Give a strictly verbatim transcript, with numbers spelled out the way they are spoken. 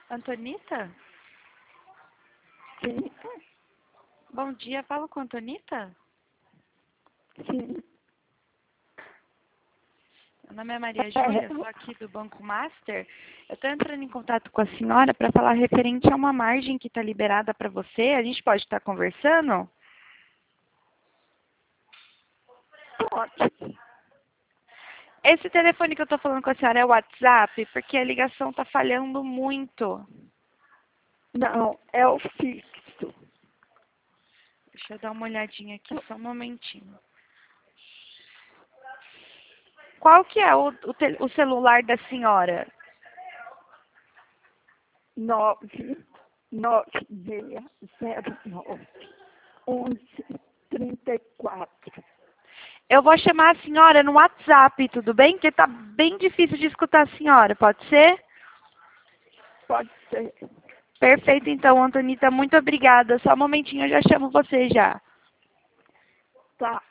Antonita? Sim, Bom dia, falo com a Antonita? sim. Meu nome é Maria Júlia, sou aqui do Banco Master. Eu estou entrando em contato com a senhora para falar referente a uma margem que está liberada para você. A gente pode estar conversando? Pode. Esse telefone que eu estou falando com a senhora é o WhatsApp, porque a ligação está falhando muito. Não, é o fixo. Deixa eu dar uma olhadinha aqui, só um momentinho. Qual que é o, o, tel- o celular da senhora? Nove, nove, seis, zero, nove, onze, trinta e quatro. Eu vou chamar a senhora no WhatsApp, tudo bem? Porque tá bem difícil de escutar a senhora, pode ser? Pode ser. Perfeito, então, Antonita, muito obrigada. Só um momentinho, eu já chamo você já. Tá.